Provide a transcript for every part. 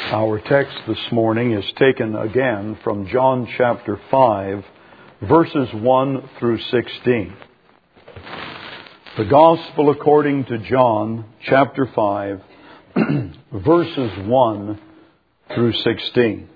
Our text this morning is taken again from John chapter 5, verses 1 through 16. The Gospel according to John chapter 5, verses 1 through 16.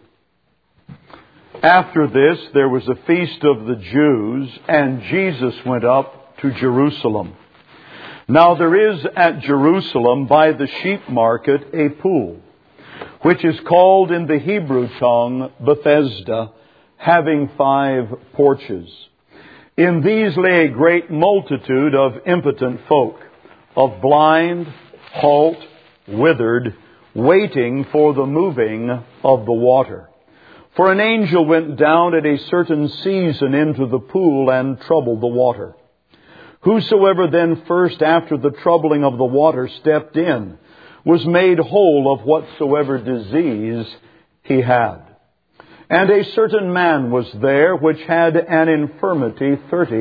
After this, there was a feast of the Jews, and Jesus went up to Jerusalem. Now there is at Jerusalem by the sheep market a pool, which is called in the Hebrew tongue Bethesda, having 5 porches. In these lay a great multitude of impotent folk, of blind, halt, withered, waiting for the moving of the water. For an angel went down at a certain season into the pool and troubled the water. Whosoever then first after the troubling of the water stepped in was made whole of whatsoever disease he had. And a certain man was there which had an infirmity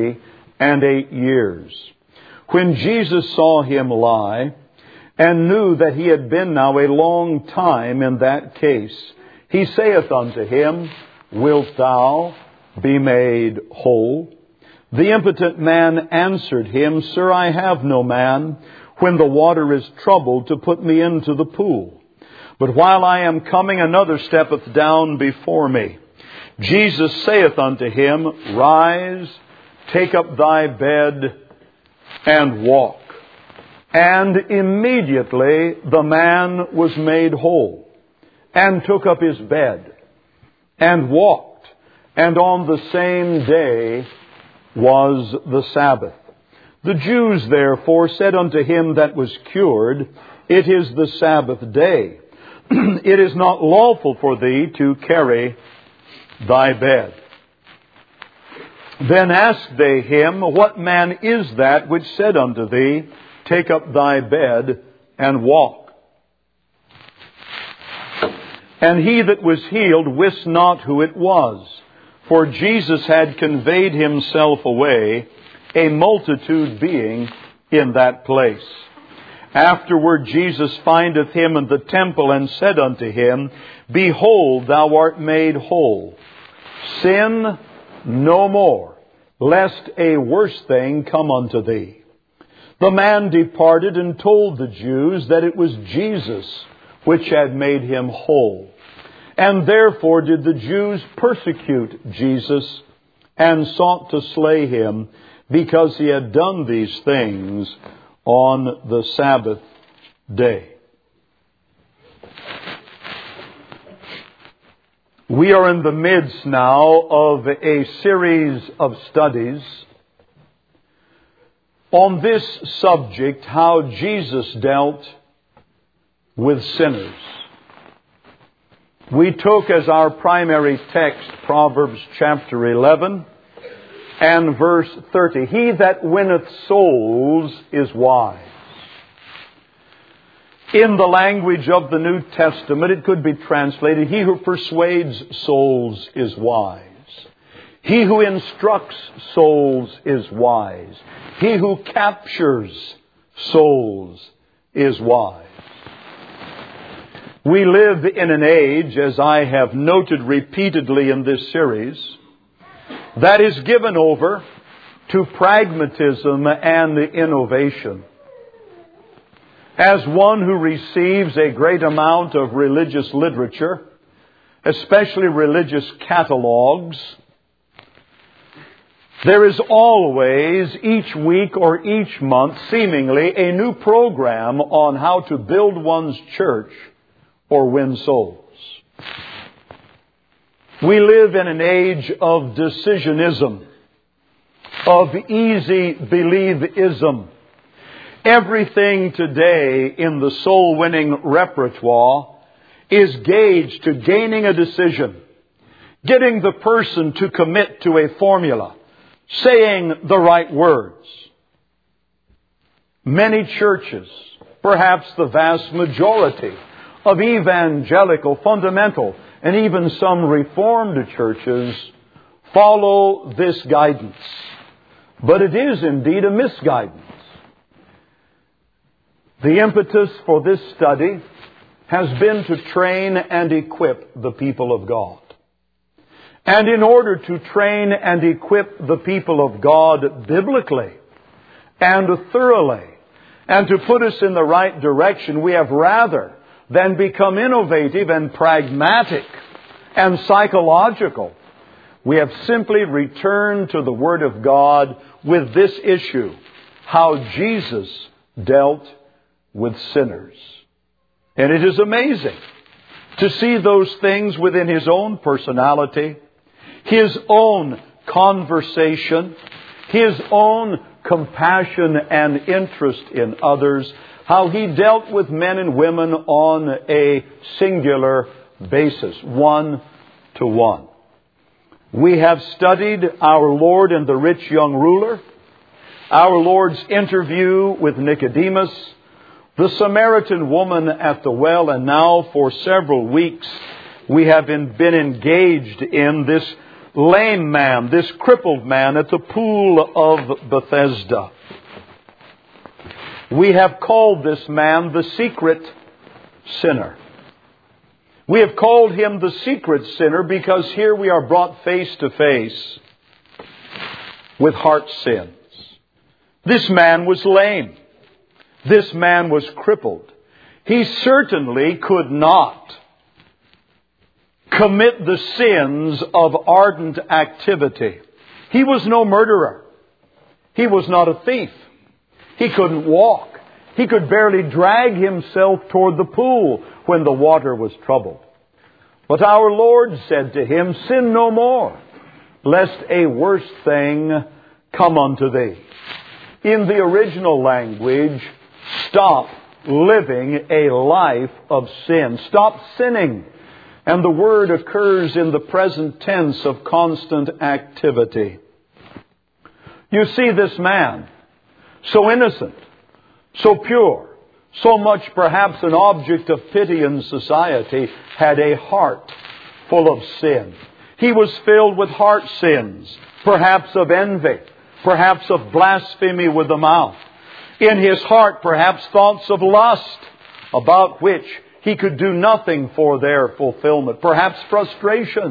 38 years. When Jesus saw him lie, and knew that he had been now a long time in that case, he saith unto him, Wilt thou be made whole? The impotent man answered him, Sir, I have no man, when the water is troubled, to put me into the pool. But while I am coming, another steppeth down before me. Jesus saith unto him, Rise, take up thy bed, and walk. And immediately the man was made whole, and took up his bed, and walked. And on the same day was the Sabbath. The Jews therefore said unto him that was cured, It is the Sabbath day. It is not lawful for thee to carry thy bed. Then asked they him, What man is that which said unto thee, Take up thy bed and walk? And he that was healed wist not who it was, for Jesus had conveyed himself away, a multitude being in that place. Afterward Jesus findeth him in the temple, and said unto him, Behold, thou art made whole. Sin no more, lest a worse thing come unto thee. The man departed and told the Jews that it was Jesus which had made him whole. And therefore did the Jews persecute Jesus, and sought to slay him, because he had done these things on the Sabbath day. We are in the midst now of a series of studies on this subject, how Jesus dealt with sinners. We took as our primary text Proverbs chapter 11 and verse 30. He that winneth souls is wise. In the language of the New Testament, it could be translated, He who persuades souls is wise. He who instructs souls is wise. He who captures souls is wise. We live in an age, as I have noted repeatedly in this series, that is given over to pragmatism and innovation. As one who receives a great amount of religious literature, especially religious catalogs, there is always, each week or each month, seemingly a new program on how to build one's church or win souls. We live in an age of decisionism, of easy believism. Everything today in the soul-winning repertoire is gauged to gaining a decision, getting the person to commit to a formula, saying the right words. Many churches, perhaps the vast majority of evangelical, fundamental, and even some Reformed churches follow this guidance. But it is indeed a misguidance. The impetus for this study has been to train and equip the people of God. And in order to train and equip the people of God biblically and thoroughly, and to put us in the right direction, we have rather than become innovative and pragmatic and psychological, we have simply returned to the Word of God with this issue: how Jesus dealt with sinners. And it is amazing to see those things within His own personality, His own conversation, His own compassion and interest in others, how He dealt with men and women on a singular basis, one to one. We have studied our Lord and the rich young ruler, our Lord's interview with Nicodemus, the Samaritan woman at the well, and now for several weeks we have been engaged in this lame man, this crippled man at the pool of Bethesda. We have called this man the secret sinner. We have called him the secret sinner because here we are brought face to face with heart sins. This man was lame. This man was crippled. He certainly could not commit the sins of ardent activity. He was no murderer. He was not a thief. He couldn't walk. He could barely drag himself toward the pool when the water was troubled. But our Lord said to him, "Sin no more, lest a worse thing come unto thee." In the original language, stop living a life of sin. Stop sinning. And the word occurs in the present tense of constant activity. You see, this man, so innocent, so pure, so much perhaps an object of pity in society, had a heart full of sin. He was filled with heart sins, perhaps of envy, perhaps of blasphemy with the mouth. In his heart, perhaps thoughts of lust, about which he could do nothing for their fulfillment. Perhaps frustration.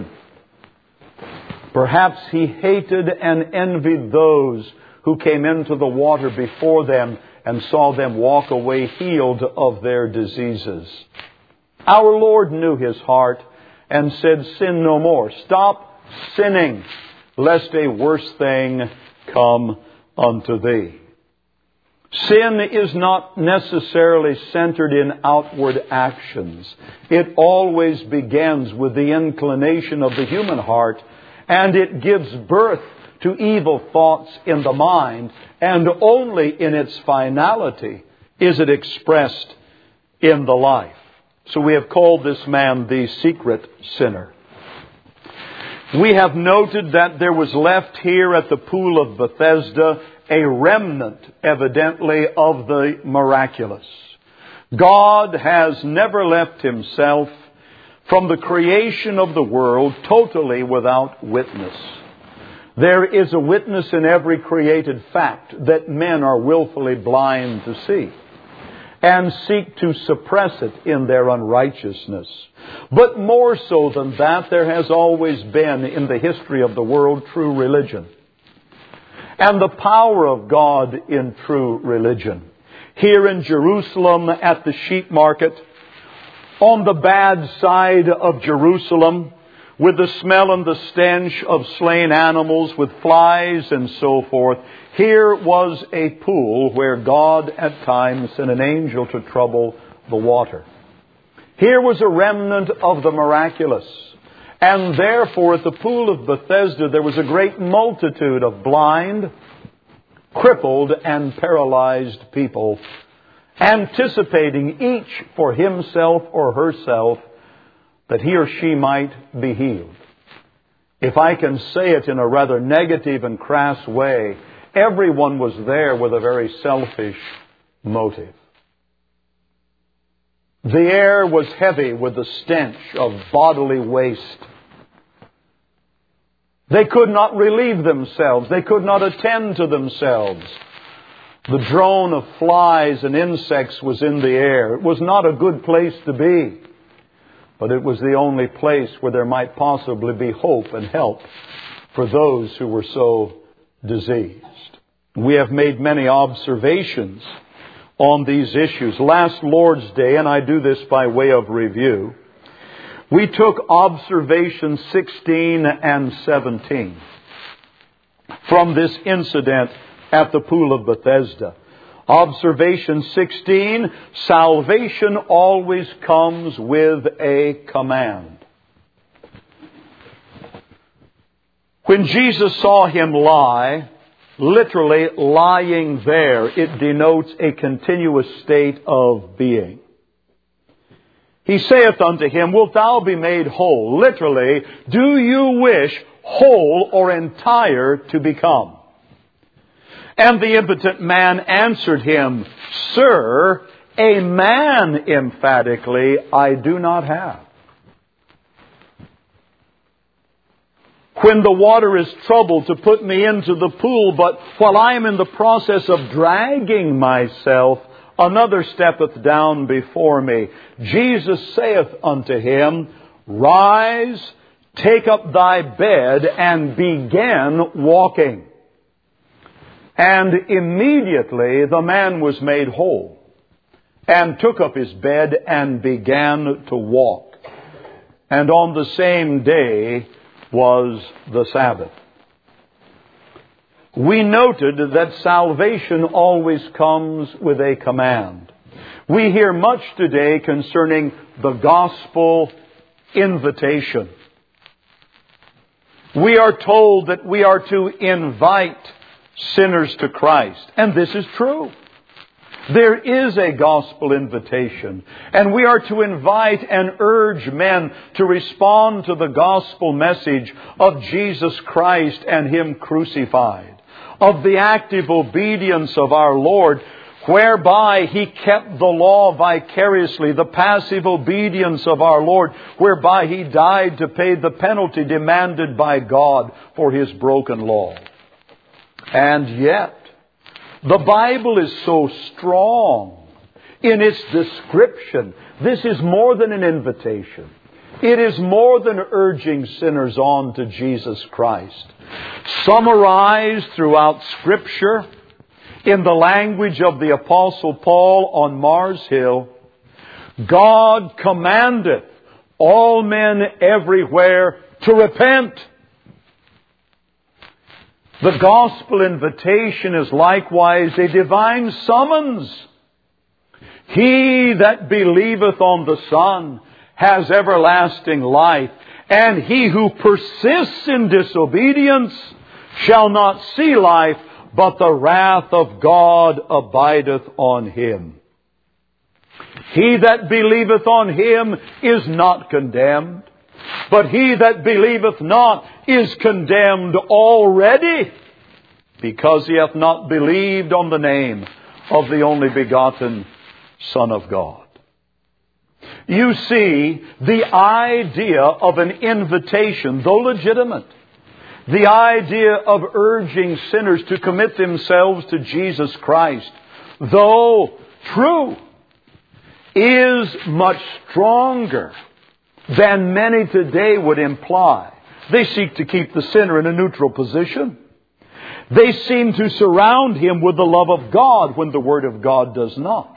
Perhaps he hated and envied those who came into the water before them and saw them walk away healed of their diseases. Our Lord knew his heart and said, "Sin no more. Stop sinning, lest a worse thing come unto thee." Sin is not necessarily centered in outward actions. It always begins with the inclination of the human heart, and it gives birth to evil thoughts in the mind, and only in its finality is it expressed in the life. So we have called this man the secret sinner. We have noted that there was left here at the pool of Bethesda a remnant, evidently, of the miraculous. God has never left Himself from the creation of the world totally without witness. There is a witness in every created fact that men are willfully blind to see and seek to suppress it in their unrighteousness. But more so than that, there has always been in the history of the world true religion and the power of God in true religion. Here in Jerusalem at the sheep market, on the bad side of Jerusalem, with the smell and the stench of slain animals, with flies and so forth, here was a pool where God at times sent an angel to trouble the water. Here was a remnant of the miraculous. And therefore, at the pool of Bethesda, there was a great multitude of blind, crippled, and paralyzed people, anticipating each for himself or herself that he or she might be healed. If I can say it in a rather negative and crass way, everyone was there with a very selfish motive. The air was heavy with the stench of bodily waste. They could not relieve themselves. They could not attend to themselves. The drone of flies and insects was in the air. It was not a good place to be, but it was the only place where there might possibly be hope and help for those who were so diseased. We have made many observations on these issues. Last Lord's Day, and I do this by way of review, we took observations 16 and 17 from this incident at the Pool of Bethesda. Observation 16, salvation always comes with a command. When Jesus saw him lie, literally lying there, it denotes a continuous state of being. He saith unto him, wilt thou be made whole? Literally, do you wish whole or entire to become? And the impotent man answered him, Sir, a man emphatically I do not have. When the water is troubled to put me into the pool, but while I am in the process of dragging myself, another steppeth down before me. Jesus saith unto him, Rise, take up thy bed, and begin walking. And immediately the man was made whole, and took up his bed and began to walk. And on the same day was the Sabbath. We noted that salvation always comes with a command. We hear much today concerning the gospel invitation. We are told that we are to invite sinners to Christ. And this is true. There is a gospel invitation. And we are to invite and urge men to respond to the gospel message of Jesus Christ and Him crucified, of the active obedience of our Lord, whereby He kept the law vicariously, the passive obedience of our Lord, whereby He died to pay the penalty demanded by God for His broken law. And yet, the Bible is so strong in its description. This is more than an invitation. It is more than urging sinners on to Jesus Christ. Summarized throughout Scripture in the language of the Apostle Paul on Mars Hill, God commandeth all men everywhere to repent. The gospel invitation is likewise a divine summons. He that believeth on the Son has everlasting life, and he who persists in disobedience shall not see life, but the wrath of God abideth on him. He that believeth on Him is not condemned, but he that believeth not is condemned already, because he hath not believed on the name of the only begotten Son of God. You see, the idea of an invitation, though legitimate, the idea of urging sinners to commit themselves to Jesus Christ, though true, is much stronger than many today would imply. They seek to keep the sinner in a neutral position. They seem to surround him with the love of God when the Word of God does not.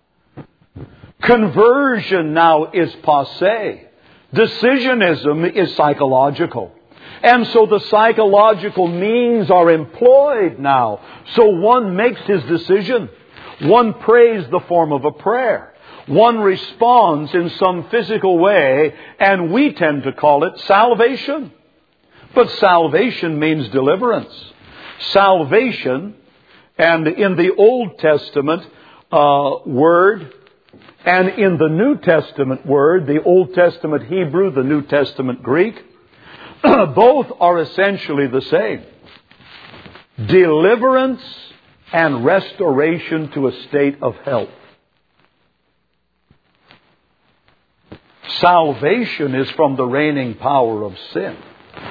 Conversion now is passé. Decisionism is psychological. And so the psychological means are employed now. So one makes his decision. One prays the form of a prayer. One responds in some physical way, and we tend to call it salvation. But salvation means deliverance. Salvation, and in the Old Testament word, and in the New Testament word, the Old Testament Hebrew, the New Testament Greek, both are essentially the same. Deliverance and restoration to a state of health. Salvation is from the reigning power of sin.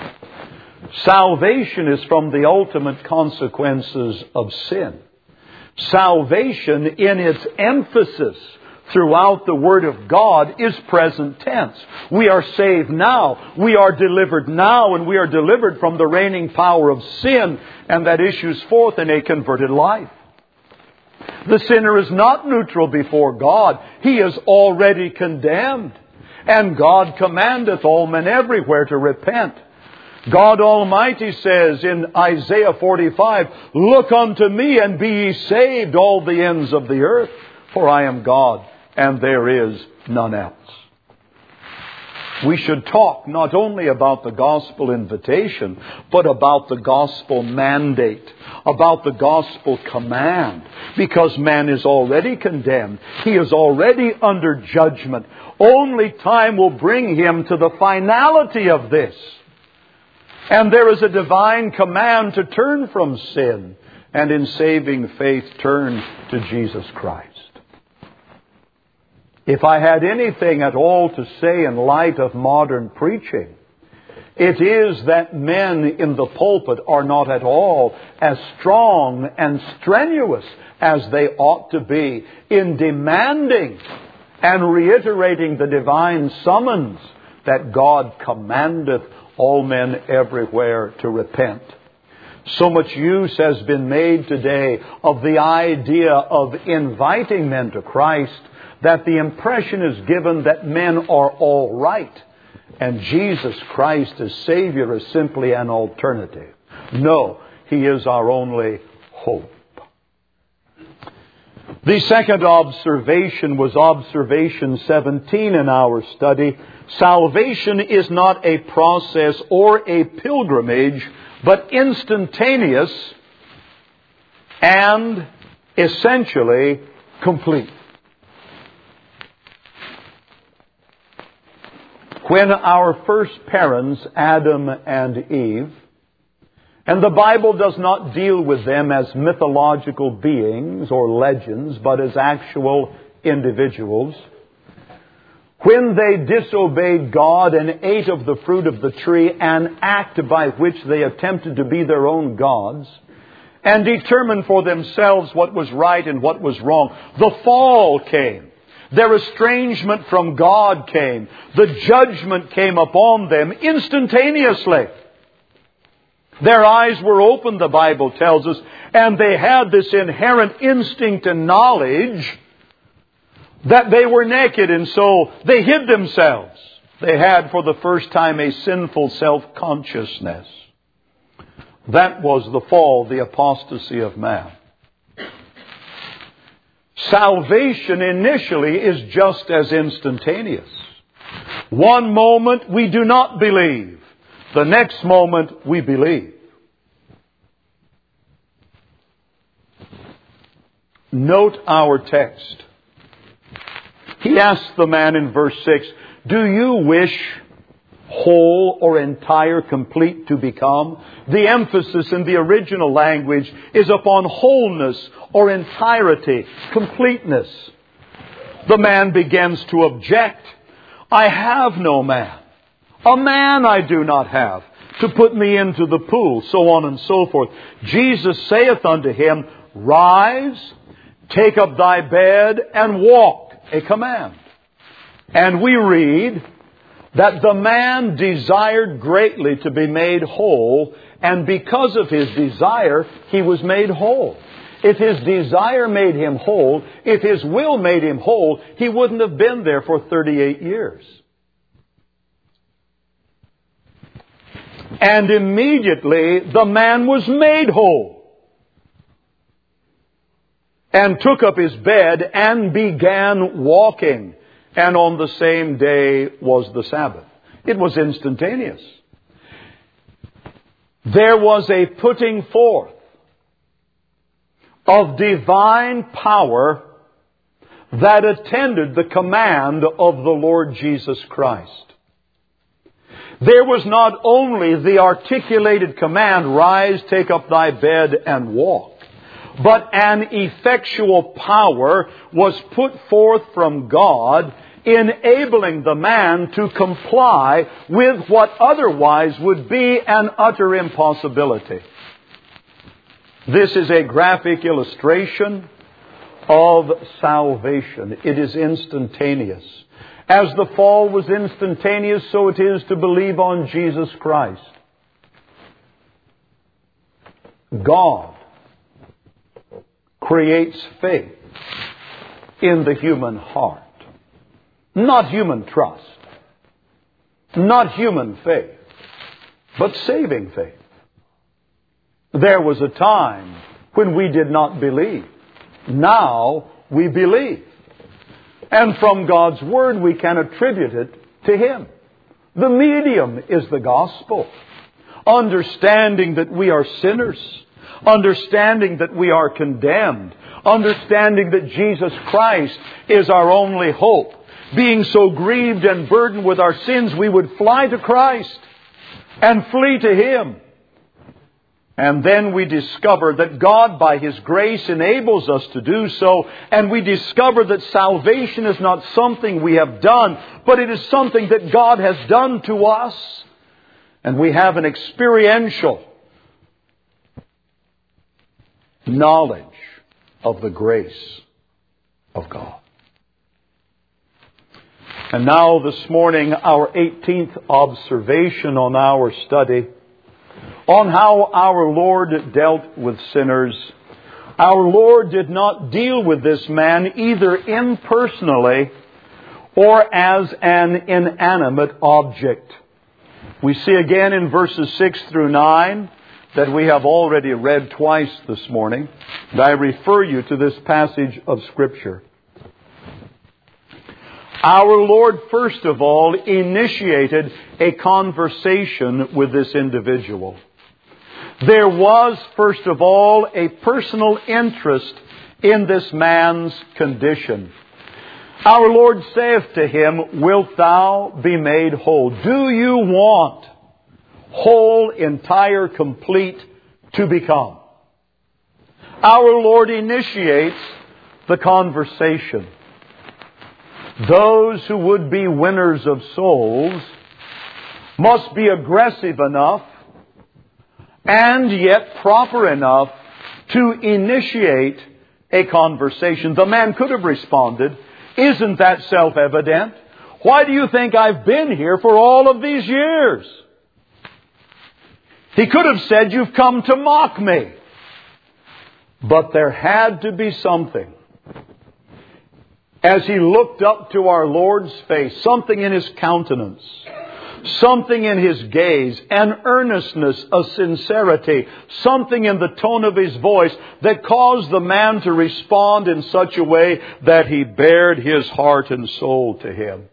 Salvation is from the ultimate consequences of sin. Salvation in its emphasis throughout the Word of God is present tense. We are saved now. We are delivered now, and we are delivered from the reigning power of sin, and that issues forth in a converted life. The sinner is not neutral before God. He is already condemned. And God commandeth all men everywhere to repent. God Almighty says in Isaiah 45, "Look unto me and be ye saved, all the ends of the earth, for I am God, and there is none else." We should talk not only about the gospel invitation, but about the gospel mandate, about the gospel command, because man is already condemned. He is already under judgment. Only time will bring him to the finality of this. And there is a divine command to turn from sin, and in saving faith turn to Jesus Christ. If I had anything at all to say in light of modern preaching, it is that men in the pulpit are not at all as strong and strenuous as they ought to be in demanding and reiterating the divine summons that God commandeth all men everywhere to repent. So much use has been made today of the idea of inviting men to Christ that the impression is given that men are all right and Jesus Christ as Savior is simply an alternative. No, He is our only hope. The second observation was observation 17 in our study. Salvation is not a process or a pilgrimage, but instantaneous and essentially complete. When our first parents, Adam and Eve, and the Bible does not deal with them as mythological beings or legends, but as actual individuals, when they disobeyed God and ate of the fruit of the tree, an act by which they attempted to be their own gods, and determine for themselves what was right and what was wrong, the fall came. Their estrangement from God came. The judgment came upon them instantaneously. Their eyes were opened, the Bible tells us, and they had this inherent instinct and knowledge that they were naked, and so they hid themselves. They had for the first time a sinful self-consciousness. That was the fall, the apostasy of man. Salvation initially is just as instantaneous. One moment we do not believe. The next moment we believe. Note our text. He asks the man in verse 6, "Do you wish whole or entire, complete to become?" The emphasis in the original language is upon wholeness or entirety, completeness. The man begins to object. "I have no man. A man I do not have to put me into the pool," so on and so forth. Jesus saith unto him, "Rise, take up thy bed, and walk," a command. And we read that the man desired greatly to be made whole, and because of his desire, he was made whole. If his desire made him whole, if his will made him whole, he wouldn't have been there for 38 years. And immediately the man was made whole, and took up his bed and began walking. And on the same day was the Sabbath. It was instantaneous. There was a putting forth of divine power that attended the command of the Lord Jesus Christ. There was not only the articulated command, "Rise, take up thy bed, and walk," but an effectual power was put forth from God, enabling the man to comply with what otherwise would be an utter impossibility. This is a graphic illustration of salvation. It is instantaneous. As the fall was instantaneous, so it is to believe on Jesus Christ. God creates faith in the human heart. Not human trust. Not human faith. But saving faith. There was a time when we did not believe. Now we believe. And from God's Word we can attribute it to Him. The medium is the gospel. Understanding that we are sinners. Understanding that we are condemned. Understanding that Jesus Christ is our only hope. Being so grieved and burdened with our sins, we would fly to Christ and flee to Him. And then we discover that God, by His grace, enables us to do so. And we discover that salvation is not something we have done, but it is something that God has done to us. And we have an experiential knowledge of the grace of God. And now this morning, our 18th observation on our study on how our Lord dealt with sinners. Our Lord did not deal with this man either impersonally or as an inanimate object. We see again in verses 6 through 9 that we have already read twice this morning. And I refer you to this passage of Scripture. Our Lord, first of all, initiated a conversation with this individual. There was, first of all, a personal interest in this man's condition. Our Lord saith to him, "Wilt thou be made whole?" Do you want whole, entire, complete to become? Our Lord initiates the conversation. Those who would be winners of souls must be aggressive enough and yet proper enough to initiate a conversation. The man could have responded, "Isn't that self-evident? Why do you think I've been here for all of these years?" He could have said, "You've come to mock me." But there had to be something. As he looked up to our Lord's face, something in His countenance, something in His gaze, an earnestness, a sincerity, something in the tone of His voice that caused the man to respond in such a way that he bared his heart and soul to Him.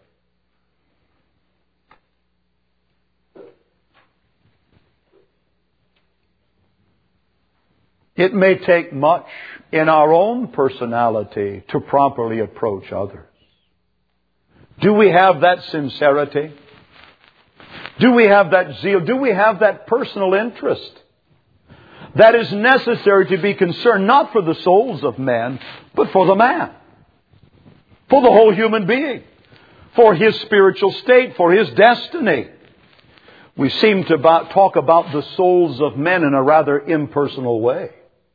It may take much in our own personality to properly approach others. Do we have that sincerity? Do we have that zeal? Do we have that personal interest that is necessary to be concerned not for the souls of men, but for the man, for the whole human being, for his spiritual state, for his destiny? We seem to talk about the souls of men in a rather impersonal way,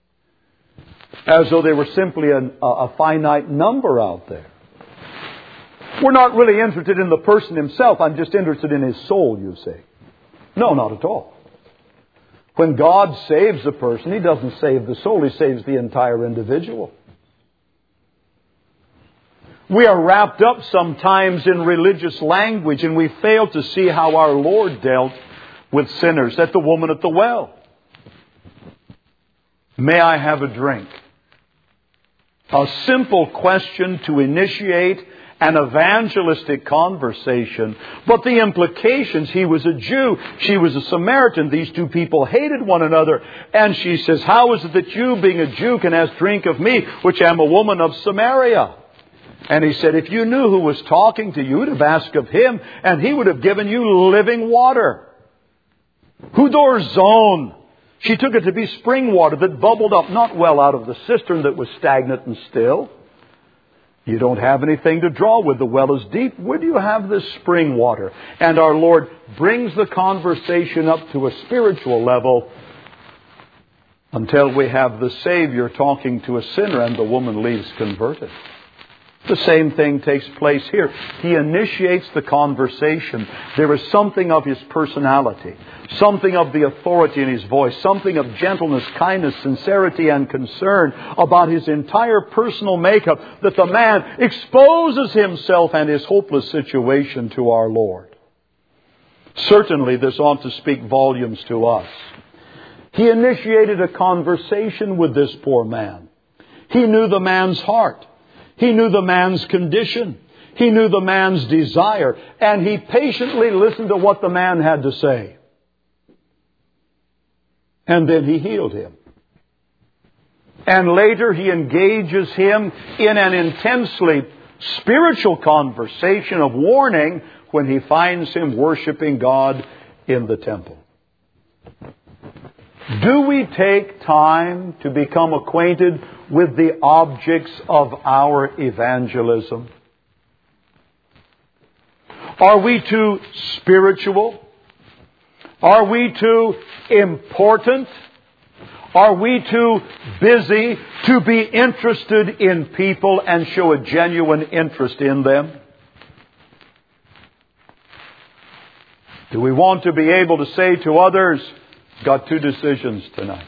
as though they were simply a finite number out there. We're not really interested in the person himself. I'm just interested in his soul, you see. No, not at all. When God saves a person, He doesn't save the soul. He saves the entire individual. We are wrapped up sometimes in religious language, and we fail to see how our Lord dealt with sinners. At the woman at the well, "May I have a drink?" A simple question to initiate an evangelistic conversation. But the implications, he was a Jew, she was a Samaritan. These two people hated one another. And she says, "How is it that you, being a Jew, can ask drink of me, which am a woman of Samaria?" And he said, "If you knew who was talking to you, you'd have asked of him, and he would have given you living water." Hudor zone. She took it to be spring water that bubbled up, not well out of the cistern that was stagnant and still. You don't have anything to draw with. The well is deep. Where do you have this spring water? And our Lord brings the conversation up to a spiritual level until we have the Savior talking to a sinner and the woman leaves converted. The same thing takes place here. He initiates the conversation. There is something of His personality, something of the authority in His voice, something of gentleness, kindness, sincerity, and concern about His entire personal makeup, that the man exposes himself and his hopeless situation to our Lord. Certainly this ought to speak volumes to us. He initiated a conversation with this poor man. He knew the man's heart. He knew the man's condition. He knew the man's desire. And he patiently listened to what the man had to say. And then he healed him. And later he engages him in an intensely spiritual conversation of warning when he finds him worshiping God in the temple. Do we take time to become acquainted with the objects of our evangelism? Are we too spiritual? Are we too important? Are we too busy to be interested in people and show a genuine interest in them? Do we want to be able to say to others, got two decisions tonight?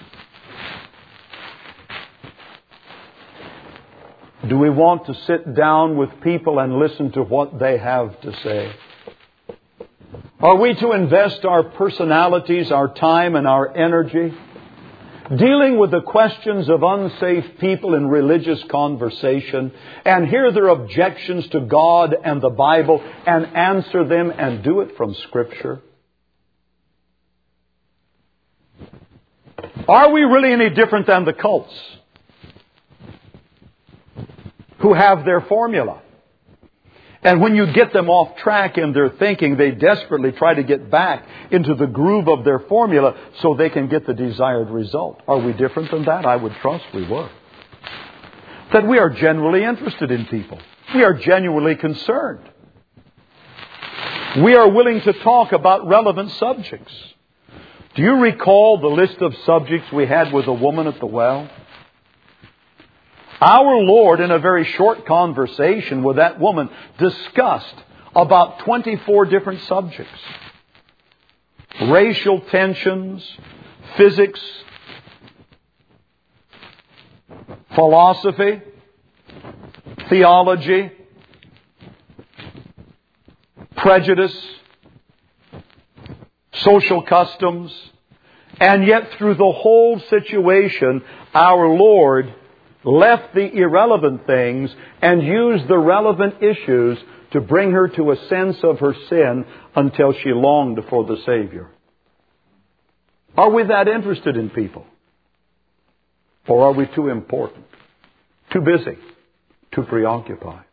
Do we want to sit down with people and listen to what they have to say? Are we to invest our personalities, our time, and our energy dealing with the questions of unsafe people in religious conversation and hear their objections to God and the Bible and answer them and do it from Scripture? Are we really any different than the cults who have their formula? And when you get them off track in their thinking, they desperately try to get back into the groove of their formula so they can get the desired result. Are we different than that? I would trust we were. That we are genuinely interested in people. We are genuinely concerned. We are willing to talk about relevant subjects. Do you recall the list of subjects we had with the woman at the well? Our Lord, in a very short conversation with that woman, discussed about 24 different subjects. Racial tensions, physics, philosophy, theology, prejudice, social customs. And yet through the whole situation, our Lord left the irrelevant things and used the relevant issues to bring her to a sense of her sin until she longed for the Savior. Are we that interested in people? Or are we too important, too busy, too preoccupied?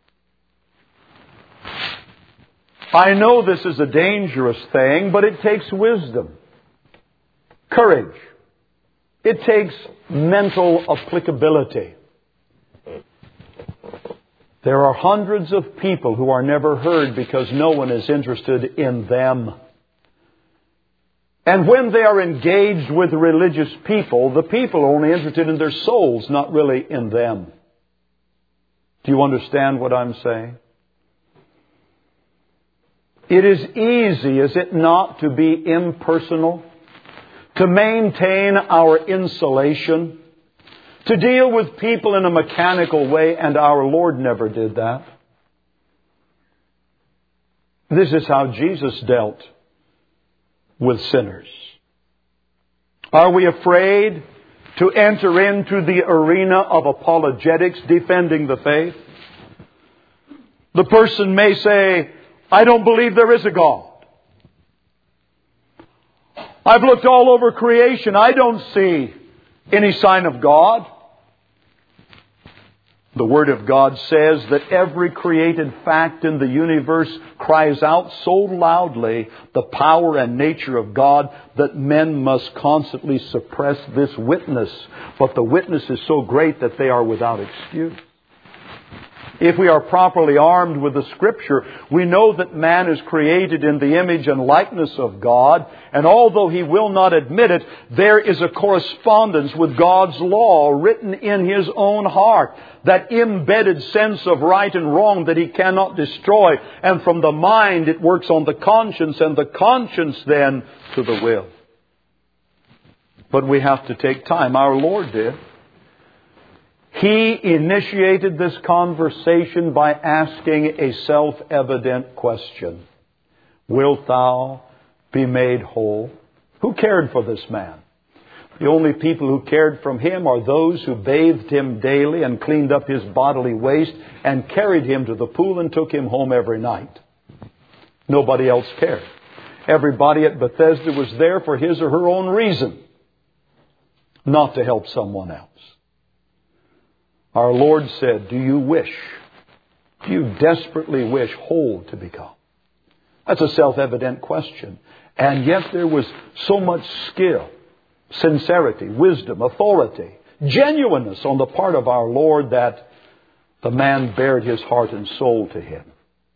I know this is a dangerous thing, but it takes wisdom, courage. It takes mental applicability. There are hundreds of people who are never heard because no one is interested in them. And when they are engaged with religious people, the people are only interested in their souls, not really in them. Do you understand what I'm saying? It is easy, is it not, to be impersonal, to maintain our insulation, to deal with people in a mechanical way, and our Lord never did that. This is how Jesus dealt with sinners. Are we afraid to enter into the arena of apologetics, defending the faith? The person may say, I don't believe there is a God. I've looked all over creation. I don't see any sign of God. The Word of God says that every created fact in the universe cries out so loudly the power and nature of God that men must constantly suppress this witness. But the witness is so great that they are without excuse. If we are properly armed with the Scripture, we know that man is created in the image and likeness of God, and although he will not admit it, there is a correspondence with God's law written in his own heart, that embedded sense of right and wrong that he cannot destroy, and from the mind it works on the conscience, and the conscience then to the will. But we have to take time. Our Lord did. He initiated this conversation by asking a self-evident question. Wilt thou be made whole? Who cared for this man? The only people who cared for him are those who bathed him daily and cleaned up his bodily waste and carried him to the pool and took him home every night. Nobody else cared. Everybody at Bethesda was there for his or her own reason, not to help someone else. Our Lord said, do you desperately wish whole to become? That's a self-evident question. And yet there was so much skill, sincerity, wisdom, authority, genuineness on the part of our Lord that the man bared his heart and soul to Him.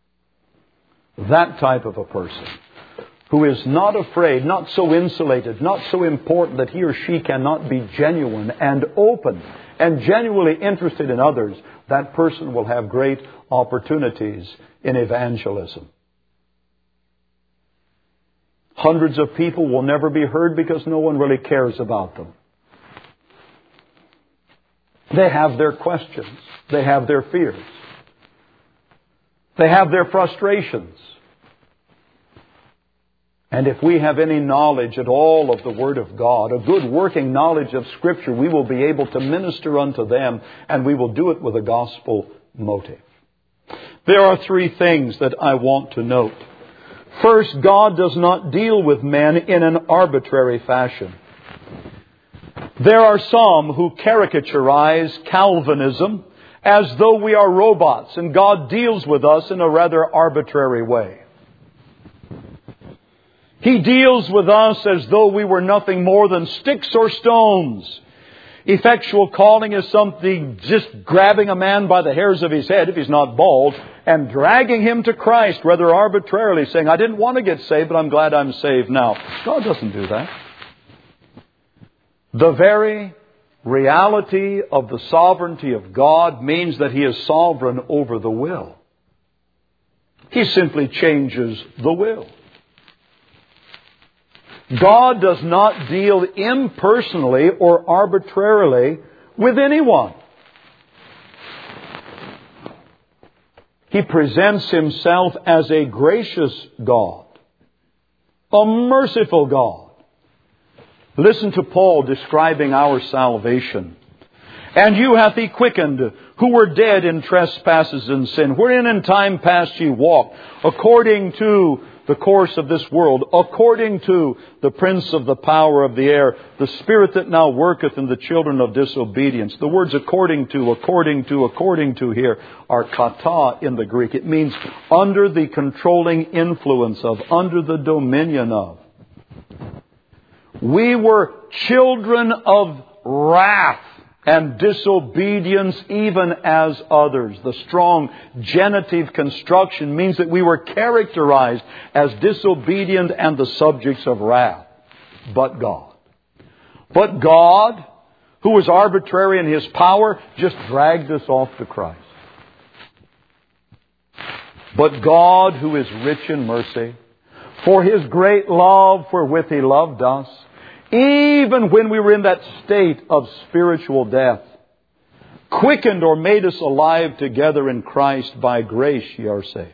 That type of a person who is not afraid, not so insulated, not so important that he or she cannot be genuine and open and genuinely interested in others, that person will have great opportunities in evangelism. Hundreds of people will never be heard because no one really cares about them. They have their questions. They have their fears. They have their frustrations. And if we have any knowledge at all of the Word of God, a good working knowledge of Scripture, we will be able to minister unto them, and we will do it with a gospel motive. There are three things that I want to note. First, God does not deal with men in an arbitrary fashion. There are some who caricaturize Calvinism as though we are robots and God deals with us in a rather arbitrary way. He deals with us as though we were nothing more than sticks or stones. Effectual calling is something just grabbing a man by the hairs of his head, if he's not bald, and dragging him to Christ rather arbitrarily, saying, I didn't want to get saved, but I'm glad I'm saved now. God doesn't do that. The very reality of the sovereignty of God means that He is sovereign over the will. He simply changes the will. God does not deal impersonally or arbitrarily with anyone. He presents Himself as a gracious God, a merciful God. Listen to Paul describing our salvation. And you hath He quickened, who were dead in trespasses and sin, wherein in time past ye walked, according to the course of this world, according to the prince of the power of the air, the spirit that now worketh in the children of disobedience. The words according to here are kata in the Greek. It means under the controlling influence of, under the dominion of. We were children of wrath and disobedience even as others. The strong genitive construction means that we were characterized as disobedient and the subjects of wrath. But God, who was arbitrary in His power, just dragged us off to Christ. But God, who is rich in mercy, for His great love wherewith He loved us, even when we were in that state of spiritual death, quickened or made us alive together in Christ. By grace ye are saved.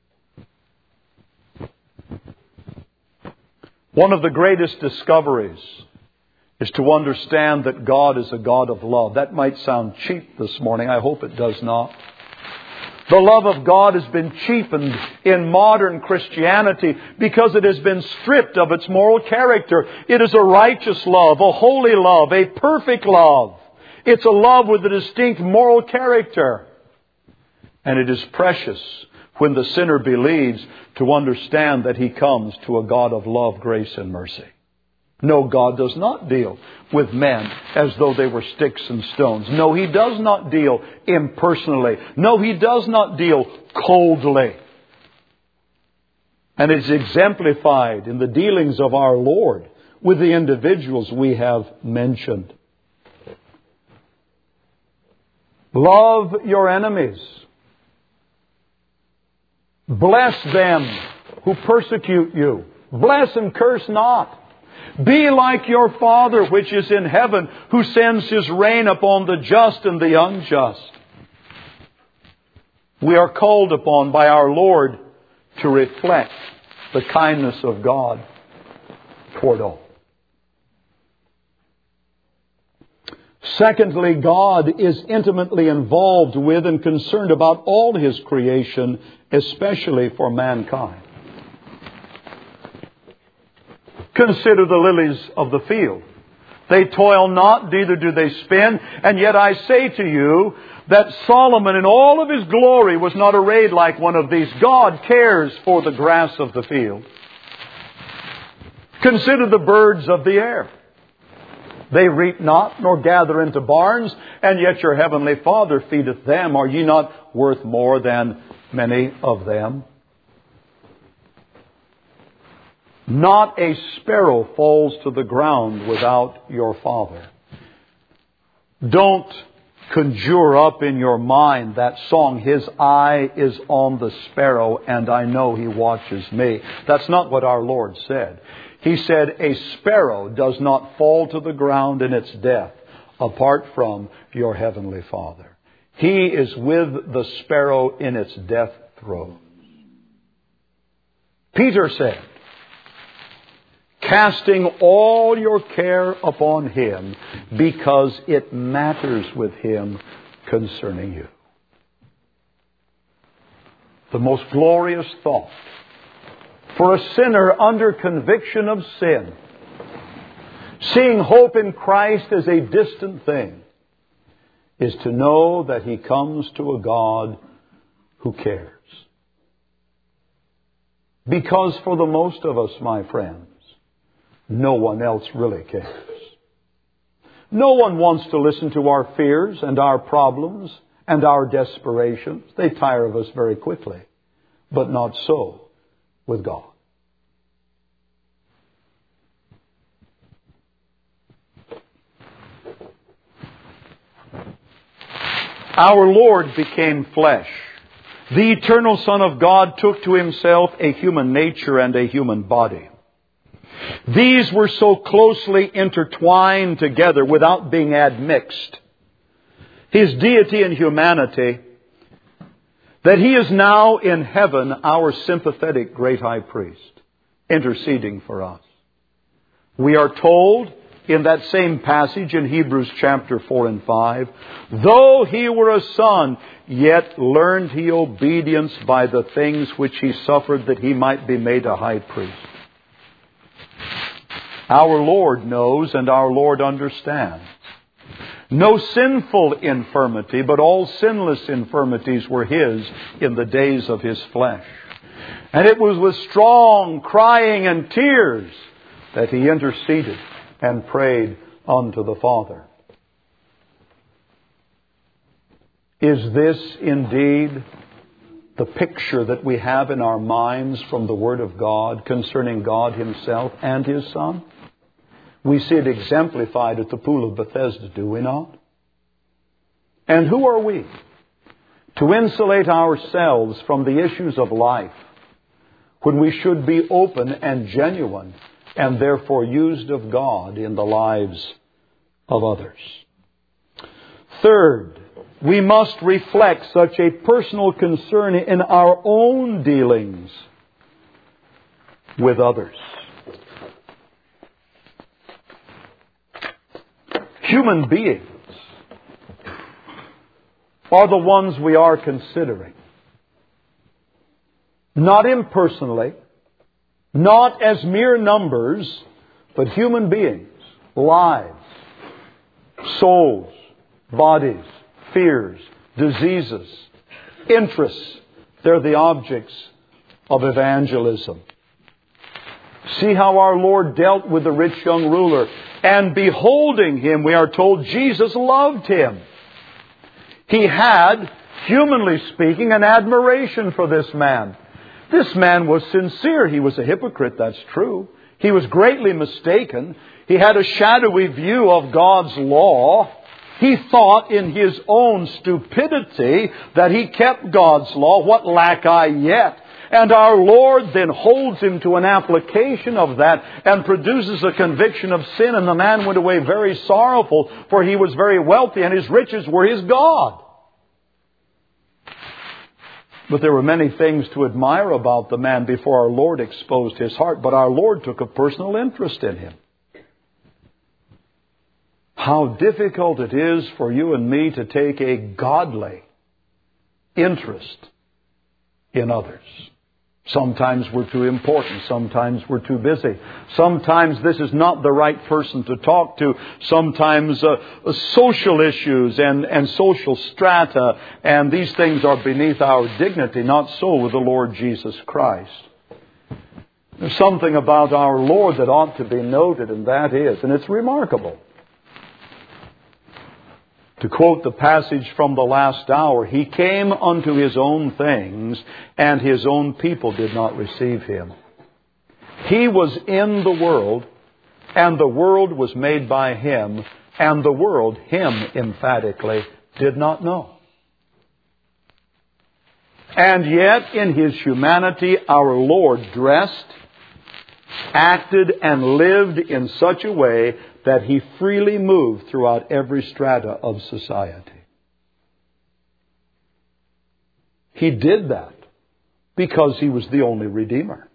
One of the greatest discoveries is to understand that God is a God of love. That might sound cheap this morning. I hope it does not. The love of God has been cheapened in modern Christianity because it has been stripped of its moral character. It is a righteous love, a holy love, a perfect love. It's a love with a distinct moral character. And it is precious when the sinner believes to understand that he comes to a God of love, grace, and mercy. No, God does not deal with men as though they were sticks and stones. No, He does not deal impersonally. No, He does not deal coldly. And it's exemplified in the dealings of our Lord with the individuals we have mentioned. Love your enemies. Bless them who persecute you. Bless and curse not. Be like your Father which is in heaven, who sends His rain upon the just and the unjust. We are called upon by our Lord to reflect the kindness of God toward all. Secondly, God is intimately involved with and concerned about all His creation, especially for mankind. Consider the lilies of the field. They toil not, neither do they spin, and yet I say to you that Solomon in all of his glory was not arrayed like one of these. God cares for the grass of the field. Consider the birds of the air. They reap not, nor gather into barns, and yet your heavenly Father feedeth them. Are ye not worth more than many of them? Not a sparrow falls to the ground without your Father. Don't conjure up in your mind that song, His eye is on the sparrow and I know He watches me. That's not what our Lord said. He said a sparrow does not fall to the ground in its death apart from your heavenly Father. He is with the sparrow in its death throes. Peter said, casting all your care upon Him, because it matters with Him concerning you. The most glorious thought for a sinner under conviction of sin, seeing hope in Christ as a distant thing, is to know that he comes to a God who cares. Because for the most of us, my friends, no one else really cares. No one wants to listen to our fears and our problems and our desperations. They tire of us very quickly. But not so with God. Our Lord became flesh. The eternal Son of God took to Himself a human nature and a human body. These were so closely intertwined together without being admixed, His deity and humanity, that He is now in heaven our sympathetic great high priest, interceding for us. We are told in that same passage in Hebrews chapter 4 and 5, though He were a son, yet learned He obedience by the things which He suffered, that He might be made a high priest. Our Lord knows and our Lord understands. No sinful infirmity, but all sinless infirmities were His in the days of His flesh. And it was with strong crying and tears that He interceded and prayed unto the Father. Is this indeed the picture that we have in our minds from the Word of God concerning God Himself and His Son? We see it exemplified at the pool of Bethesda, do we not? And who are we to insulate ourselves from the issues of life when we should be open and genuine and therefore used of God in the lives of others? Third, we must reflect such a personal concern in our own dealings with others. Human beings are the ones we are considering. Not impersonally, not as mere numbers, but human beings, lives, souls, bodies, fears, diseases, interests. They're the objects of evangelism. See how our Lord dealt with the rich young ruler. And beholding him, we are told Jesus loved him. He had, humanly speaking, an admiration for this man. This man was sincere. He was a hypocrite, that's true. He was greatly mistaken. He had a shadowy view of God's law. He thought in his own stupidity that he kept God's law. What lack I yet? And our Lord then holds him to an application of that and produces a conviction of sin. And the man went away very sorrowful, for he was very wealthy and his riches were his God. But there were many things to admire about the man before our Lord exposed his heart. But our Lord took a personal interest in him. How difficult it is for you and me to take a godly interest in others. Sometimes we're too important. Sometimes we're too busy. Sometimes this is not the right person to talk to. Sometimes social issues and social strata and these things are beneath our dignity. Not so with the Lord Jesus Christ. There's something about our Lord that ought to be noted, and that is, and it's remarkable. To quote the passage from the last hour, He came unto His own things, and His own people did not receive Him. He was in the world, and the world was made by Him, and the world, Him emphatically, did not know. And yet, in His humanity, our Lord dressed, acted, and lived in such a way that He freely moved throughout every strata of society. He did that because He was the only Redeemer.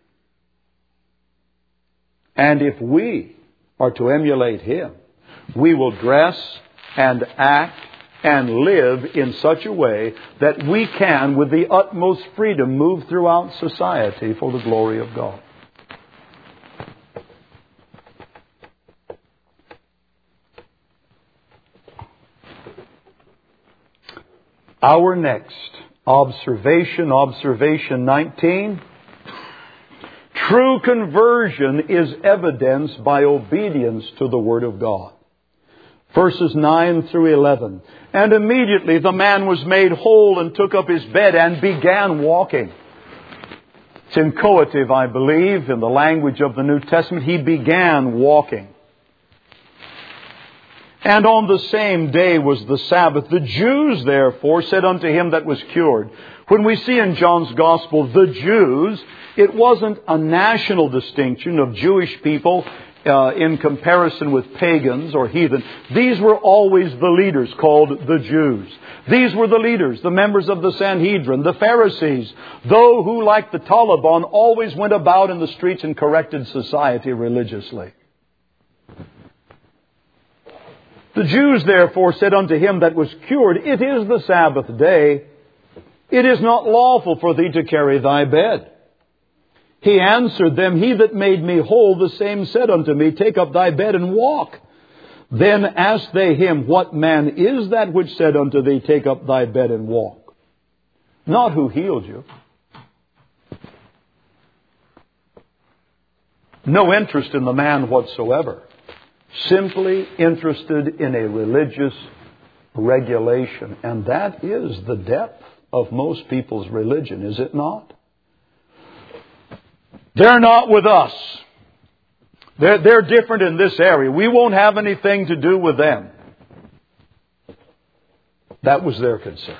And if we are to emulate Him, we will dress and act and live in such a way that we can, with the utmost freedom, move throughout society for the glory of God. Our next observation 19. True conversion is evidenced by obedience to the Word of God. Verses 9 through 11. And immediately the man was made whole and took up his bed and began walking. It's inchoative, I believe, in the language of the New Testament. He began walking. And on the same day was the Sabbath. The Jews, therefore, said unto him that was cured. When we see in John's Gospel, the Jews, it wasn't a national distinction of Jewish people in comparison with pagans or heathen. These were always the leaders called the Jews. These were the leaders, the members of the Sanhedrin, the Pharisees, those who, like the Taliban, always went about in the streets and corrected society religiously. The Jews therefore said unto him that was cured, It is the Sabbath day. It is not lawful for thee to carry thy bed. He answered them, He that made me whole, the same said unto me, Take up thy bed and walk. Then asked they him, What man is that which said unto thee, Take up thy bed and walk? Not who healed you. No interest in the man whatsoever. Simply interested in a religious regulation. And that is the depth of most people's religion, is it not? They're not with us. They're different in this area. We won't have anything to do with them. That was their concern.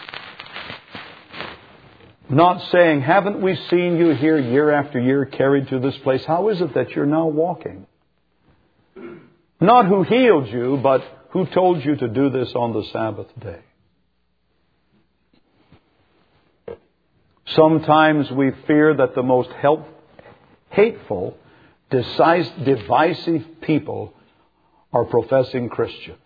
Not saying, haven't we seen you here year after year carried to this place? How is it that you're now walking? Not who healed you, but who told you to do this on the Sabbath day. Sometimes we fear that the most hateful, divisive people are professing Christians.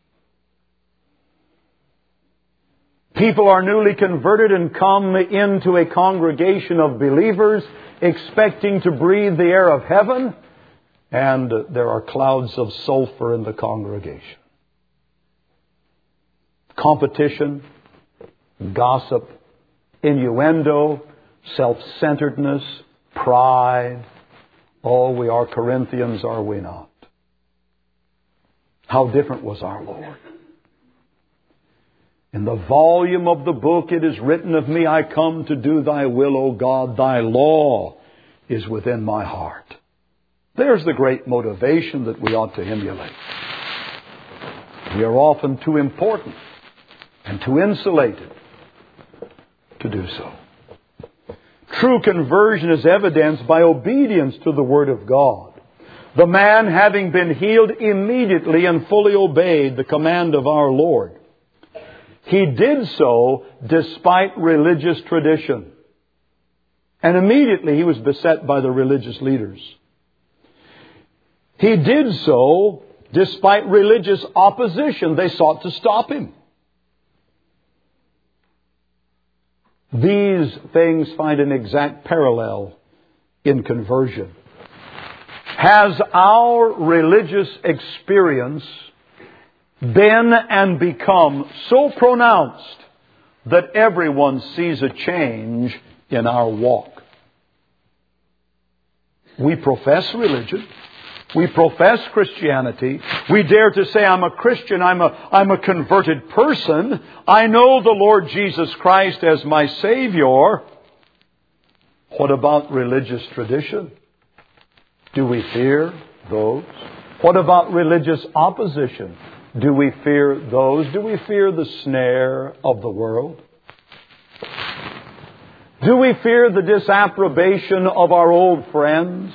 People are newly converted and come into a congregation of believers expecting to breathe the air of heaven, and there are clouds of sulfur in the congregation. Competition, gossip, innuendo, self-centeredness, pride, Oh, we are Corinthians, are we not? How different was our Lord. In the volume of the book it is written of me, I come to do thy will, O God. Thy law is within my heart. There's the great motivation that we ought to emulate. We are often too important and too insulated to do so. True conversion is evidenced by obedience to the Word of God. The man, having been healed, immediately and fully obeyed the command of our Lord. He did so despite religious tradition. And immediately he was beset by the religious leaders. He did so despite religious opposition. They sought to stop him. These things find an exact parallel in conversion. Has our religious experience been and become so pronounced that everyone sees a change in our walk? We profess religion. We profess Christianity. We dare to say, I'm a Christian. I'm a converted person. I know the Lord Jesus Christ as my Savior. What about religious tradition? Do we fear those? What about religious opposition? Do we fear those? Do we fear the snare of the world? Do we fear the disapprobation of our old friends?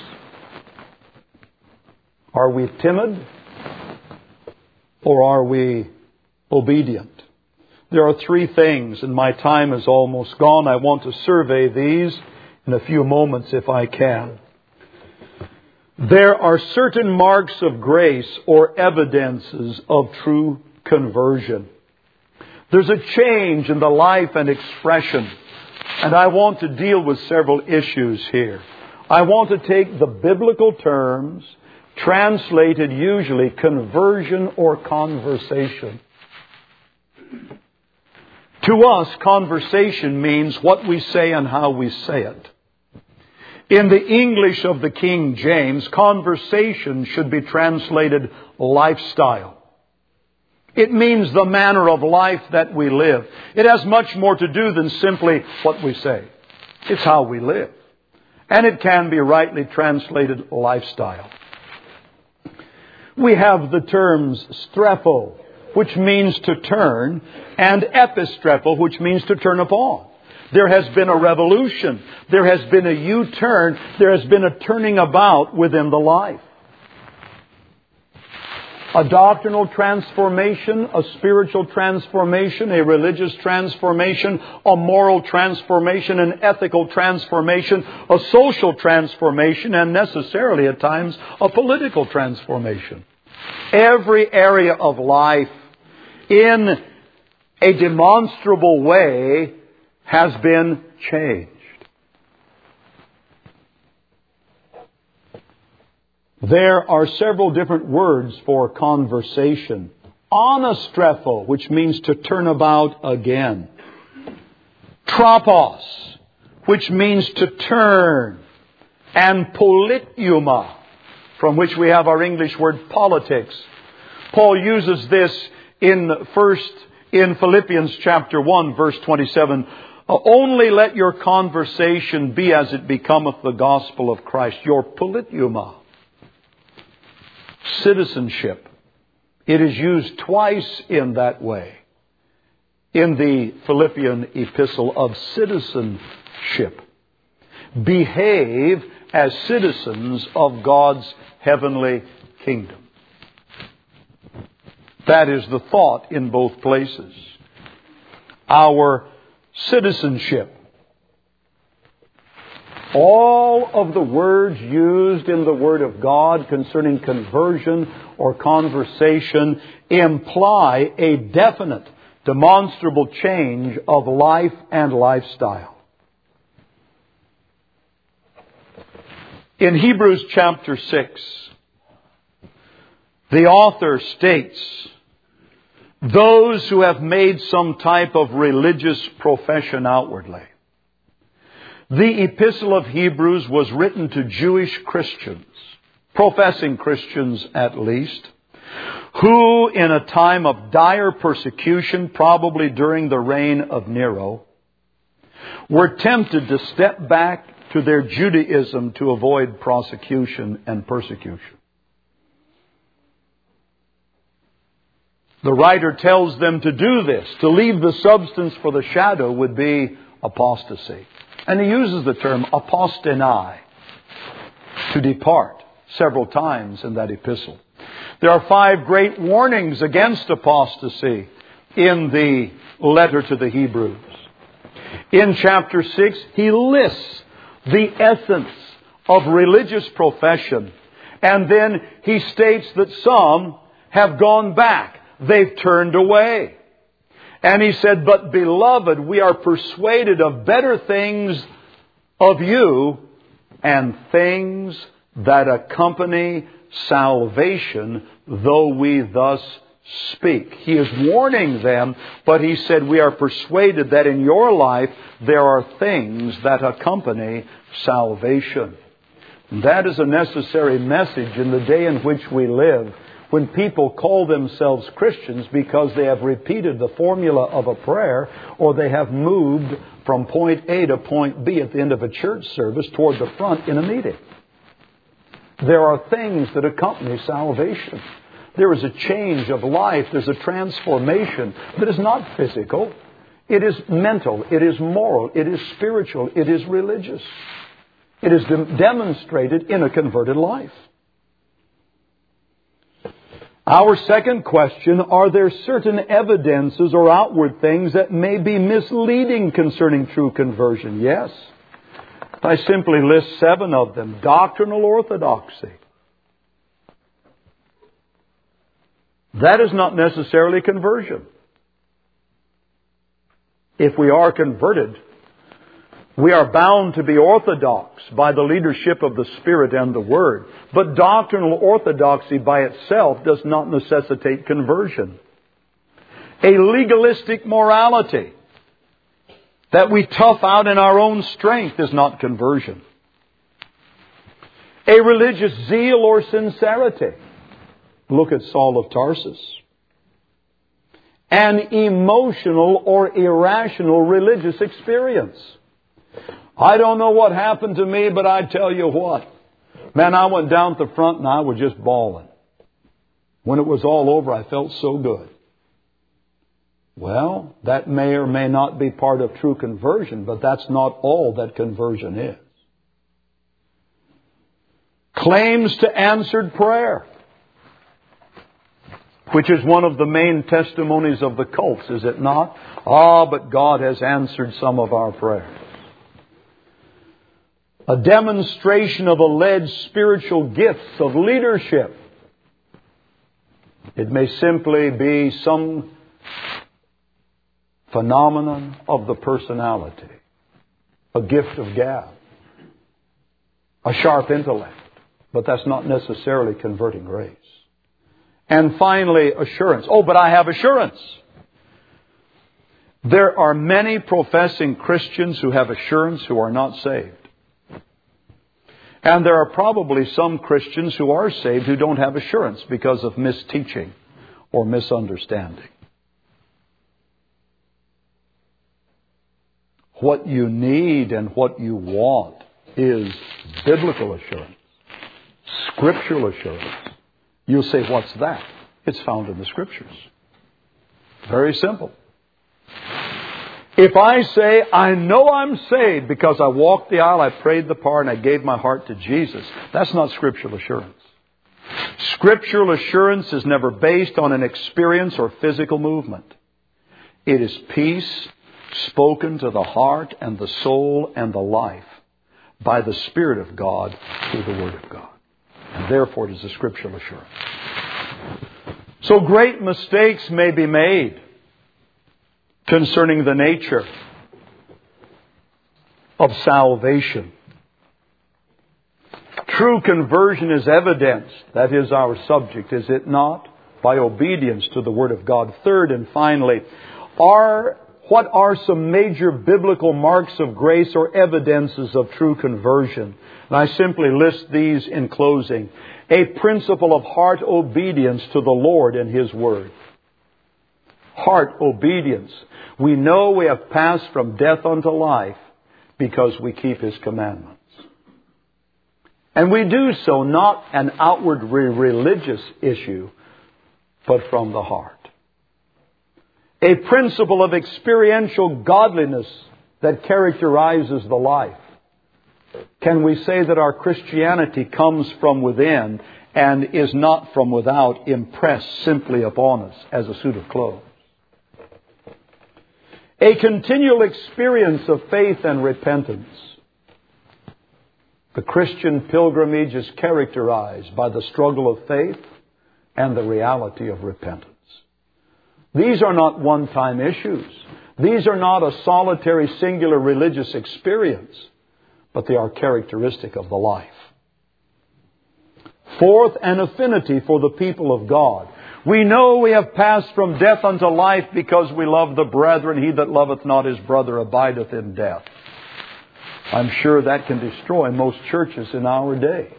Are we timid? Or are we obedient? There are three things, and my time is almost gone. I want to survey these in a few moments if I can. There are certain marks of grace or evidences of true conversion. There's a change in the life and expression. And I want to deal with several issues here. I want to take the biblical terms, translated usually conversion or conversation. To us, conversation means what we say and how we say it. In the English of the King James, conversation should be translated lifestyle. It means the manner of life that we live. It has much more to do than simply what we say. It's how we live. And it can be rightly translated lifestyle. We have the terms strepho, which means to turn, and epistrepho, which means to turn upon. There has been a revolution. There has been a U-turn. There has been a turning about within the life. A doctrinal transformation, a spiritual transformation, a religious transformation, a moral transformation, an ethical transformation, a social transformation, and necessarily at times a political transformation. Every area of life in a demonstrable way has been changed. There are several different words for conversation. Anastrepho, which means to turn about again. Tropos, which means to turn. And politeuma, from which we have our English word politics. Paul uses this in Philippians chapter 1, verse 27. Only let your conversation be as it becometh the gospel of Christ. Your politeuma. Citizenship. It is used twice in that way in the Philippian epistle of citizenship. Behave as citizens of God's heavenly kingdom. That is the thought in both places. Our citizenship. All of the words used in the Word of God concerning conversion or conversation imply a definite, demonstrable change of life and lifestyle. In Hebrews chapter 6, the author states, those who have made some type of religious profession outwardly, The Epistle of Hebrews was written to Jewish Christians, professing Christians at least, who in a time of dire persecution, probably during the reign of Nero, were tempted to step back to their Judaism to avoid prosecution and persecution. The writer tells them to do this. To leave the substance for the shadow would be apostasy. And he uses the term apostenai, to depart, several times in that epistle. There are 5 great warnings against apostasy in the letter to the Hebrews. In chapter 6, he lists the essence of religious profession. And then he states that some have gone back. They've turned away. And he said, "But beloved, we are persuaded of better things of you and things that accompany salvation, though we thus speak." He is warning them, but he said, we are persuaded that in your life there are things that accompany salvation. And that is a necessary message in the day in which we live, when people call themselves Christians because they have repeated the formula of a prayer, or they have moved from point A to point B at the end of a church service toward the front in a meeting. There are things that accompany salvation. There is a change of life. There's a transformation that is not physical. It is mental. It is moral. It is spiritual. It is religious. It is demonstrated in a converted life. Our second question, are there certain evidences or outward things that may be misleading concerning true conversion? Yes. I simply list 7 of them. Doctrinal orthodoxy. That is not necessarily conversion. If we are converted, we are bound to be orthodox by the leadership of the Spirit and the Word. But doctrinal orthodoxy by itself does not necessitate conversion. A legalistic morality that we tough out in our own strength is not conversion. A religious zeal or sincerity. Look at Saul of Tarsus. An emotional or irrational religious experience. I don't know what happened to me, but I tell you what. Man, I went down at the front and I was just bawling. When it was all over, I felt so good. Well, that may or may not be part of true conversion, but that's not all that conversion is. Claims to answered prayer, which is one of the main testimonies of the cults, is it not? But God has answered some of our prayers. A demonstration of alleged spiritual gifts of leadership. It may simply be some phenomenon of the personality. A gift of gab. A sharp intellect. But that's not necessarily converting grace. And finally, assurance. But I have assurance. There are many professing Christians who have assurance who are not saved. And there are probably some Christians who are saved who don't have assurance because of misteaching or misunderstanding. What you need and what you want is biblical assurance, scriptural assurance. You'll say, what's that? It's found in the Scriptures. Very simple. If I say, I know I'm saved because I walked the aisle, I prayed the part, and I gave my heart to Jesus, that's not scriptural assurance. Scriptural assurance is never based on an experience or physical movement. It is peace spoken to the heart and the soul and the life by the Spirit of God through the Word of God. And therefore it is a scriptural assurance. So great mistakes may be made concerning the nature of salvation. True conversion is evidenced, that is our subject, is it not? By obedience to the Word of God. Third and finally, What are some major biblical marks of grace or evidences of true conversion? And I simply list these in closing. A principle of heart obedience to the Lord and His Word. Heart obedience. We know we have passed from death unto life because we keep His commandments. And we do so not an outwardly religious issue, but from the heart. A principle of experiential godliness that characterizes the life. Can we say that our Christianity comes from within and is not from without, impressed simply upon us as a suit of clothes? A continual experience of faith and repentance. The Christian pilgrimage is characterized by the struggle of faith and the reality of repentance. These are not one-time issues. These are not a solitary, singular religious experience, but they are characteristic of the life. Fourth, an affinity for the people of God. We know we have passed from death unto life because we love the brethren. He that loveth not his brother abideth in death. I'm sure that can destroy most churches in our day.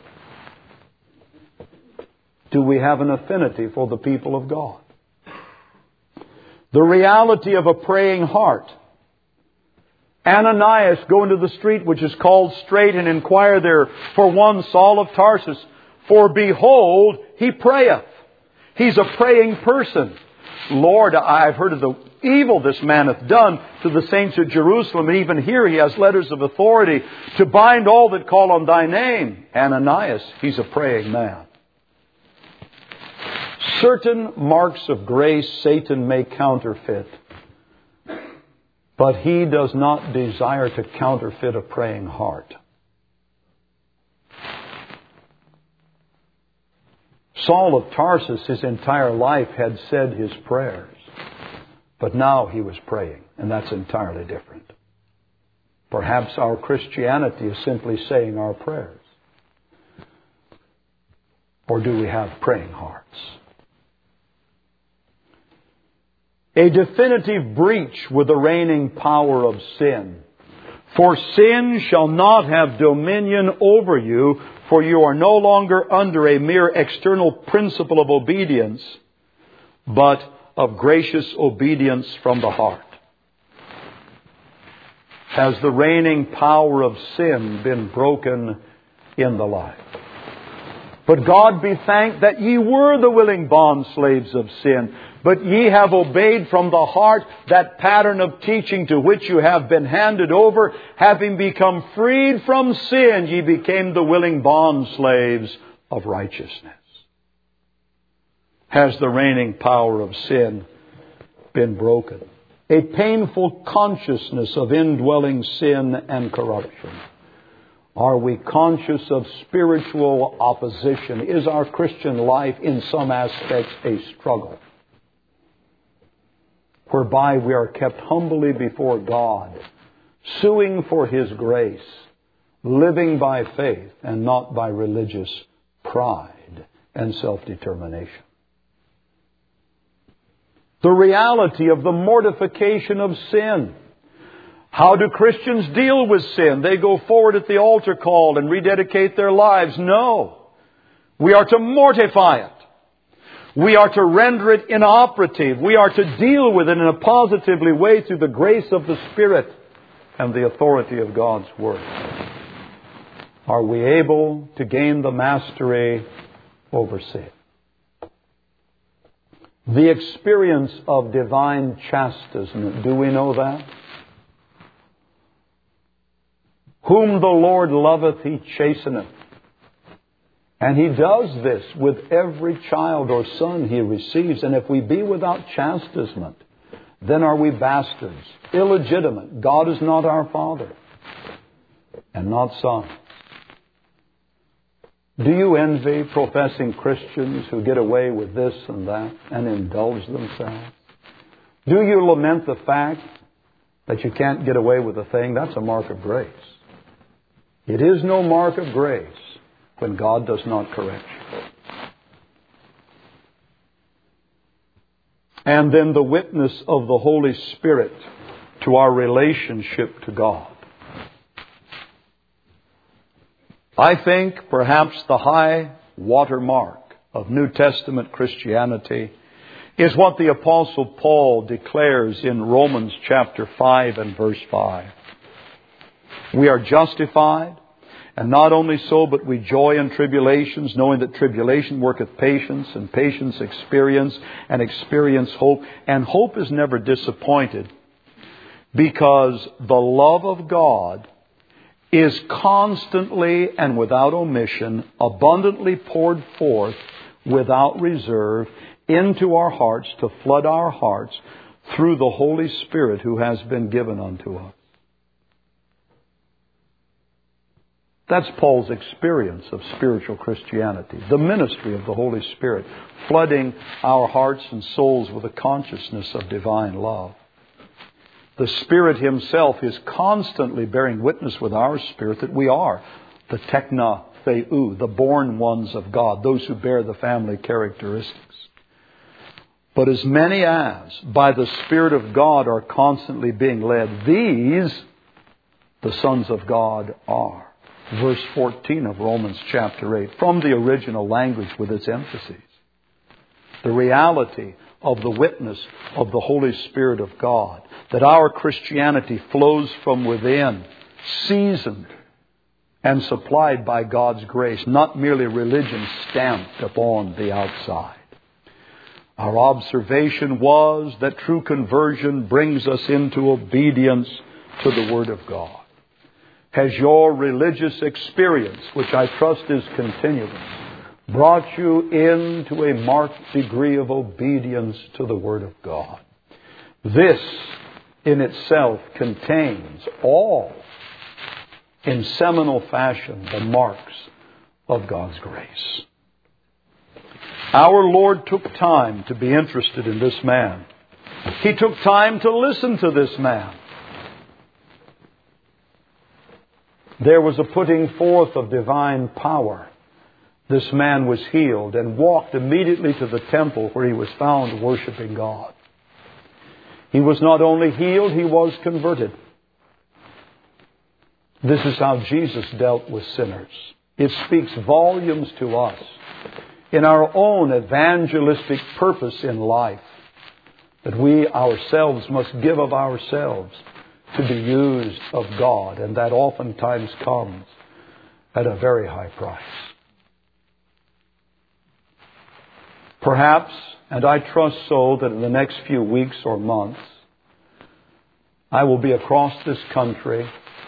Do we have an affinity for the people of God? The reality of a praying heart. Ananias, go into the street which is called Straight, and inquire there for one Saul of Tarsus. For behold, he prayeth. He's a praying person. Lord, I've heard of the evil this man hath done to the saints of Jerusalem. And even here he has letters of authority to bind all that call on thy name. Ananias, he's a praying man. Certain marks of grace Satan may counterfeit, but he does not desire to counterfeit a praying heart. Saul of Tarsus, his entire life, had said his prayers, but now he was praying, and that's entirely different. Perhaps our Christianity is simply saying our prayers. Or do we have praying hearts? A definitive breach with the reigning power of sin. For sin shall not have dominion over you, for you are no longer under a mere external principle of obedience, but of gracious obedience from the heart. Has the reigning power of sin been broken in the life? But God be thanked that ye were the willing bondslaves of sin, but ye have obeyed from the heart that pattern of teaching to which you have been handed over. Having become freed from sin, ye became the willing bondslaves of righteousness. Has the reigning power of sin been broken? A painful consciousness of indwelling sin and corruption. Are we conscious of spiritual opposition? Is our Christian life in some aspects a struggle, whereby we are kept humbly before God, suing for His grace, living by faith and not by religious pride and self-determination? The reality of the mortification of sin. How do Christians deal with sin? They go forward at the altar call and rededicate their lives. No. We are to mortify it. We are to render it inoperative. We are to deal with it in a positively way through the grace of the Spirit and the authority of God's Word. Are we able to gain the mastery over sin? The experience of divine chastisement. Do we know that? Whom the Lord loveth, He chasteneth. And He does this with every child or son He receives. And if we be without chastisement, then are we bastards, illegitimate. God is not our Father, and not sons. Do you envy professing Christians who get away with this and that and indulge themselves? Do you lament the fact that you can't get away with a thing? That's a mark of grace. It is no mark of grace when God does not correct you. And then the witness of the Holy Spirit to our relationship to God. I think perhaps the high watermark of New Testament Christianity is what the Apostle Paul declares in Romans chapter 5 and verse 5. We are justified, and not only so, but we joy in tribulations, knowing that tribulation worketh patience, and patience experience, and experience hope. And hope is never disappointed, because the love of God is constantly and without omission, abundantly poured forth without reserve into our hearts to flood our hearts through the Holy Spirit who has been given unto us. That's Paul's experience of spiritual Christianity, the ministry of the Holy Spirit, flooding our hearts and souls with a consciousness of divine love. The Spirit Himself is constantly bearing witness with our spirit that we are the tekna theou, the born ones of God, those who bear the family characteristics. But as many as, by the Spirit of God, are constantly being led, these, the sons of God, are. Verse 14 of Romans chapter 8, from the original language with its emphases. The reality of the witness of the Holy Spirit of God, that our Christianity flows from within, seasoned and supplied by God's grace, not merely religion stamped upon the outside. Our observation was that true conversion brings us into obedience to the Word of God. Has your religious experience, which I trust is continuous, brought you into a marked degree of obedience to the Word of God? This in itself contains all, in seminal fashion, the marks of God's grace. Our Lord took time to be interested in this man. He took time to listen to this man. There was a putting forth of divine power. This man was healed and walked immediately to the temple where he was found worshiping God. He was not only healed, he was converted. This is how Jesus dealt with sinners. It speaks volumes to us in our own evangelistic purpose in life, that we ourselves must give of ourselves to be used of God, and that oftentimes comes at a very high price. Perhaps, and I trust so, that in the next few weeks or months, I will be across this country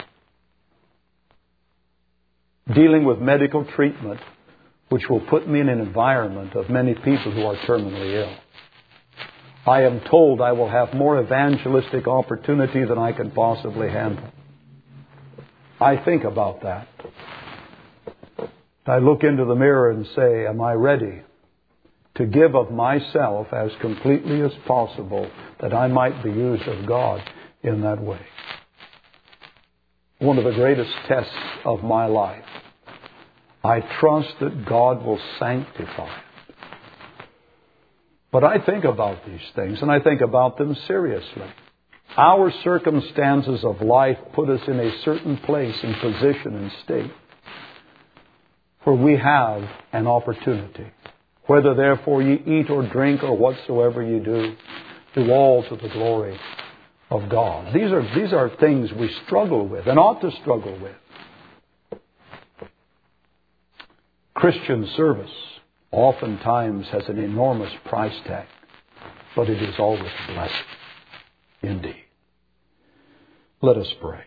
dealing with medical treatment which will put me in an environment of many people who are terminally ill. I am told I will have more evangelistic opportunity than I can possibly handle. I think about that. I look into the mirror and say, am I ready to give of myself as completely as possible that I might be used of God in that way? One of the greatest tests of my life. I trust that God will sanctify it. But I think about these things, and I think about them seriously. Our circumstances of life put us in a certain place and position and state where we have an opportunity. Whether therefore ye eat or drink or whatsoever you do all to the glory of God. These are things we struggle with and ought to struggle with. Christian service oftentimes has an enormous price tag, but it is always blessed indeed. Let us pray.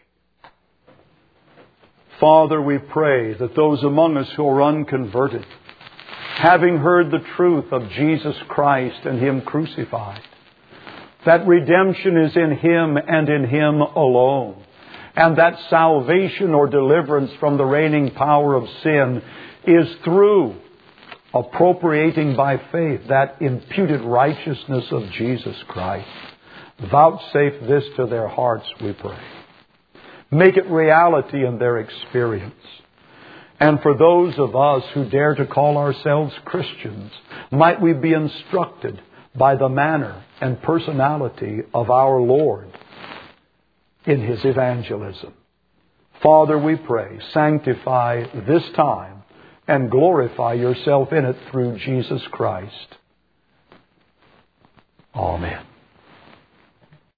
Father, we pray that those among us who are unconverted, having heard the truth of Jesus Christ and Him crucified, that redemption is in Him and in Him alone, and that salvation or deliverance from the reigning power of sin is through appropriating by faith that imputed righteousness of Jesus Christ. Vouchsafe this to their hearts, we pray. Make it reality in their experience. And for those of us who dare to call ourselves Christians, might we be instructed by the manner and personality of our Lord in His evangelism. Father, we pray, sanctify this time and glorify Yourself in it through Jesus Christ. Amen.